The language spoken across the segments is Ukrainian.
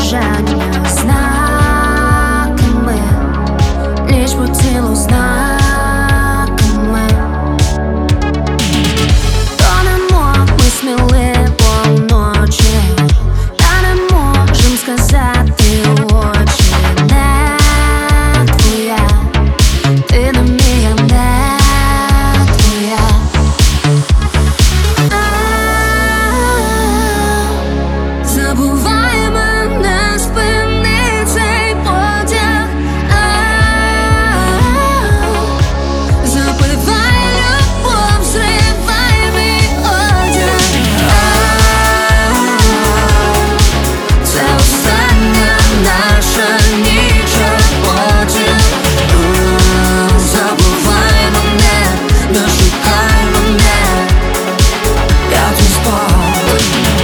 бажання знаками, ліч по тілу знаками. Тонемо ми сміливо вночі, та не можем сказати в очі. Не твоя, ти не мія, не твоя. Забувай мене, спини цей потяг. Запивай любов, зривай мій одяг. Це остання наша ніч, а потім забувай мене, не шукай мене, я твій спокій.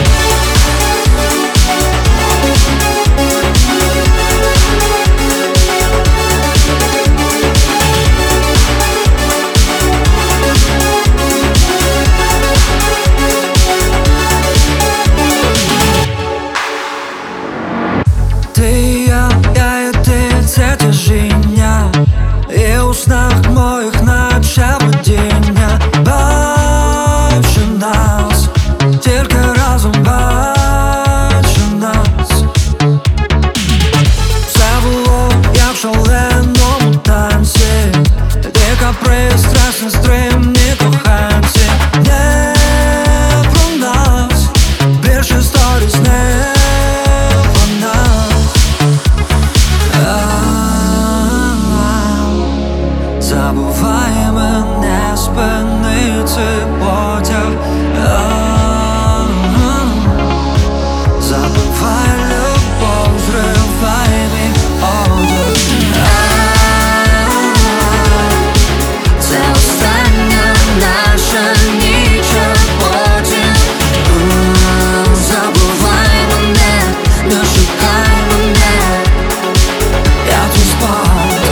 Ти і я і ти — це тяжіння, і у снах моїх наче видіння. Бачу нас, тільки разом бачу нас. Все було як в шаленому танці, дика пристрасна, стримні коханці. Не про нас, більше сторіс не про нас. Забувай мене, спини цей потяг. Забувай любов, зривай мій одяг. Це остання наша ніч, а потім забувай мене, не шукай мене, Я твій спокій.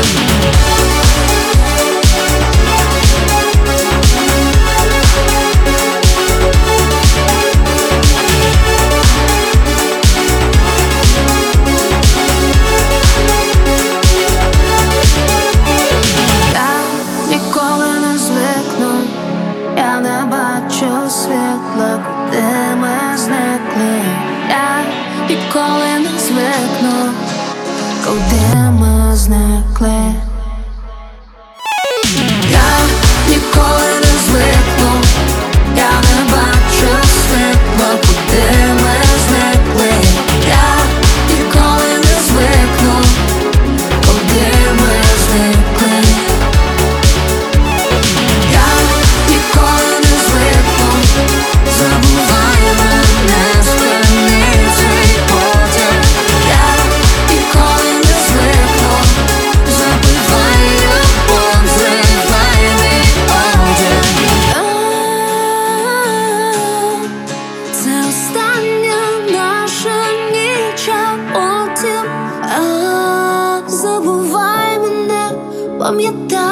я ніколи не звикну, я не бачу світла, куди ми зникли. Я ніколи не звикну, куди ми зникли. Я ніколи не звикну, я не бачу світла, куди ми зникли. Я ніколи не звикну, куди ми зникли. Я ніколи не звикну, забувай мене, спини цей потяг. Я ніколи не звикну, забивай любов, зривай мій одяг. Це остання наша ніч, а потім забувай мене, пам'ятай.